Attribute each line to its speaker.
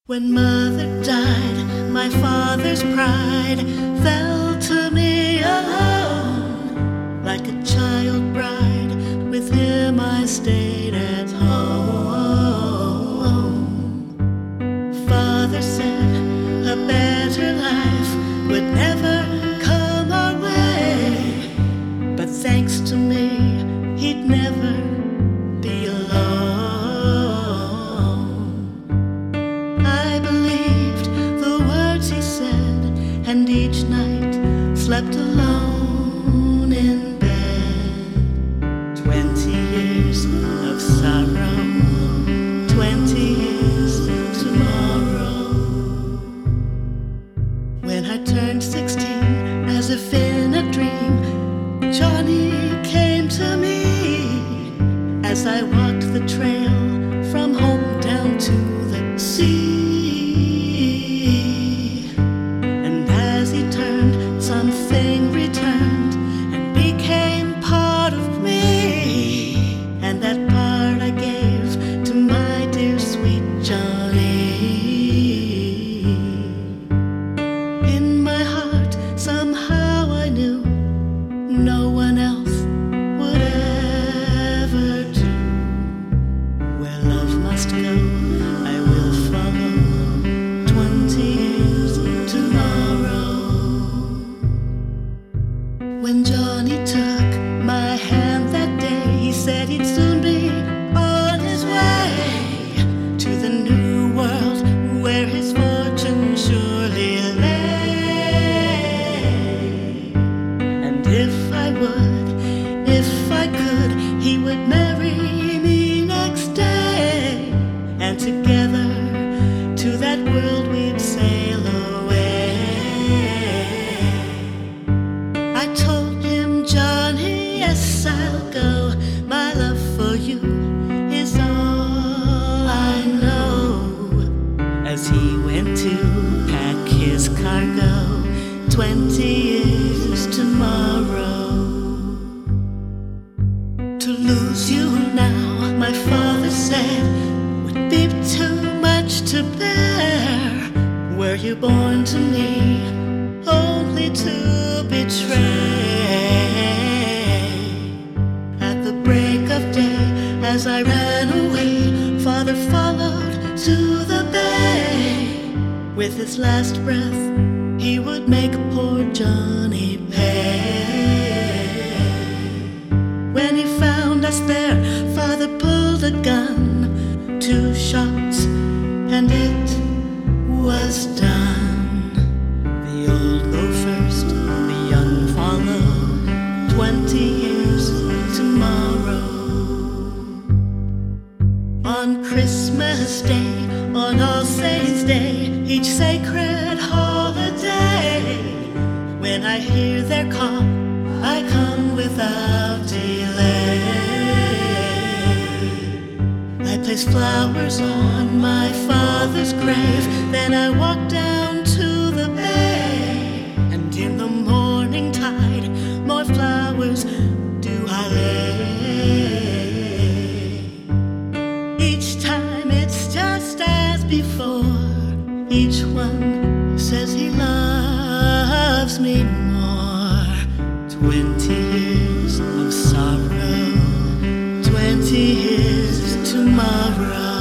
Speaker 1: When mother died, my father's pride fell to me alone. Like a child bride, with him I stayed at home. Father said a better life would never come our way, but thanks to me, he'd never be alone. I believed the words he said, and each night slept alone in bed. 20 years of sorrow, 20 years tomorrow. When I turned 16, as if in a dream, Johnny came to me as I walked the trail from home down to the sea. And as he turned, something returned and became part of me. And that part I gave to my dear sweet Johnny. In my heart, somehow I knew no one else would ever do. Where love must go, I will follow. 20 years tomorrow. When Johnny took my hand that day, he said he'd soon be on his way to the new world where his fortune surely lay. And if I would, if I could, he would marry me next day, and together to that world we'd sail away. I told him, Johnny, yes, I'll go. My love for you is all I know. As he went to pack his cargo, 20 years tomorrow. To lose you now, my father said, would be too much to bear. Were you born to me only to betray? At the break of day, as I ran away, father followed to the bay. With his last breath, he would make poor Johnny pay. When he found us there, father pulled a gun, 2 shots, and it was done. The old go first, the young follow, 20 years tomorrow. On Christmas Day, on All Saints' Day, each sacred holiday, when I hear their call, I come without delay. I place flowers on my father's grave, then I walk down to the bay, and in the morning tide, more flowers do I lay. Each time it's just as before, each one says he loves me more. 20 years of sorrow, 20 years tomorrow.